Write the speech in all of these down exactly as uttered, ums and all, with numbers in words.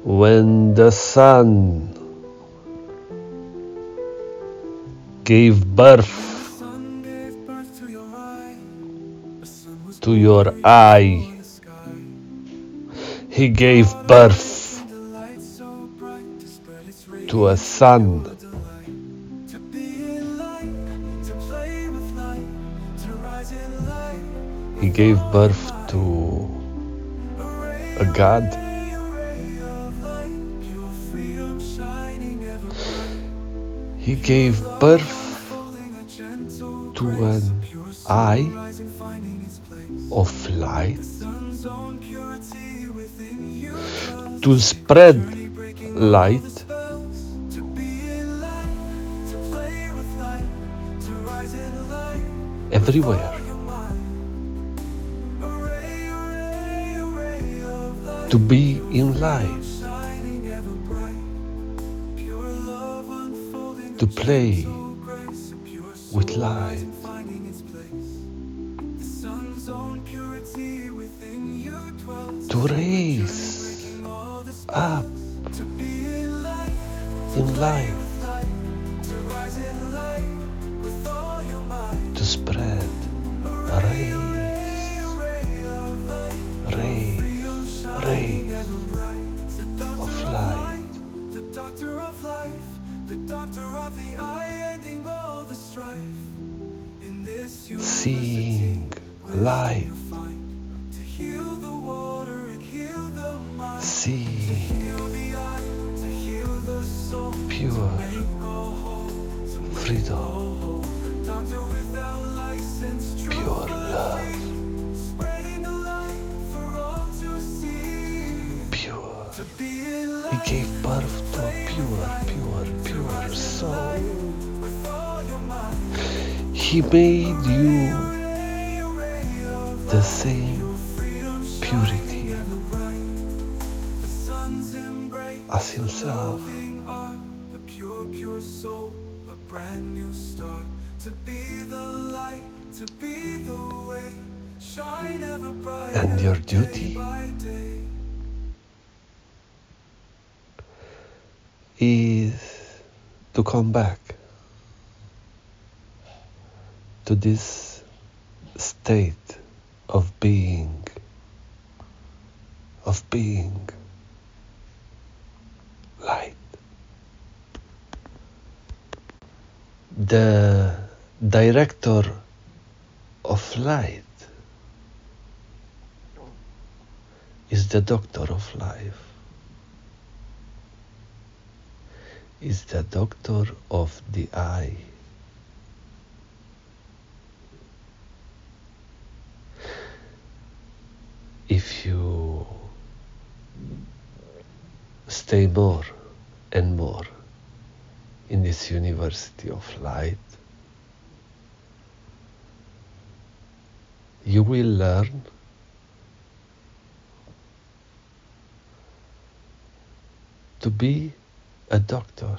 When the sun gave birth to your eye, he gave birth to a son. He gave birth to a God. He gave birth to an eye of light to spread light everywhere, to be in life, to play with light, to raise up in life, to spread rays, rays, rays of light. Seeing life, seeing pure freedom, pure love, pure. He gave birth to a pure, pure, pure soul. He made you the same purity as himself. And your duty is to come back to this state of being, of being light. The director of light is the doctor of life, is the doctor of the eye. If you stay more and more in this university of light, you will learn to be a doctor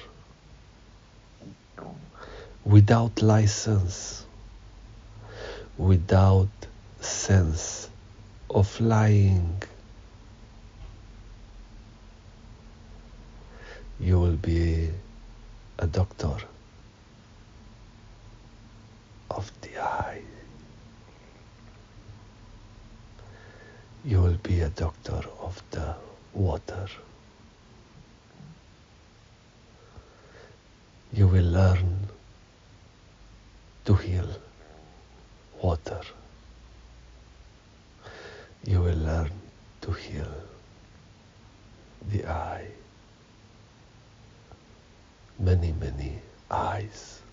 without license, without sense of lying. You will be a doctor of the eye. You will be a doctor of the water. You will learn to heal water. You will learn to heal the eye. Many, many eyes.